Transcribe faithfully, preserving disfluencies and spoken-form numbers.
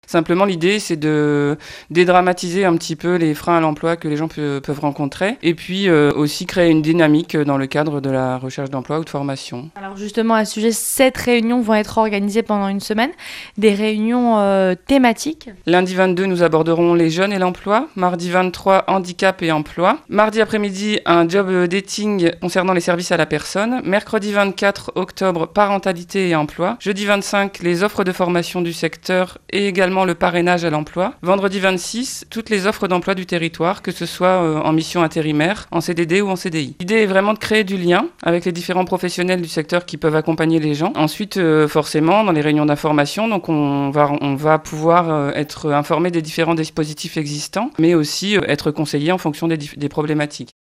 Simplement, l'idée, c'est de dédramatiser un petit peu les freins à l'emploi que les gens pe- peuvent rencontrer et puis euh, aussi créer une dynamique dans le cadre de la recherche d'emploi ou de formation. Alors justement, à ce sujet, sept réunions vont être organisées pendant une semaine, des réunions euh, thématiques. Lundi vingt-deux, nous aborderons les jeunes et l'emploi. Mardi vingt-trois, handicap et emploi. Mardi après-midi, un job dating concernant les services à la personne. Mercredi vingt-quatre octobre, parentalité et emploi. Jeudi vingt-cinq, les offres de formation du secteur et également le parrainage à l'emploi. Vendredi vingt-six, toutes les offres d'emploi du territoire, que ce soit euh, en mission intérimaire, en C D D ou en C D I. L'idée est vraiment de créer du lien avec les différents professionnels du secteur qui peuvent accompagner les gens. Ensuite, euh, forcément, dans les réunions d'information, donc on va, on va pouvoir euh, être informé des différents dispositifs existants, mais aussi euh, être conseillé en fonction des, dif- des problématiques.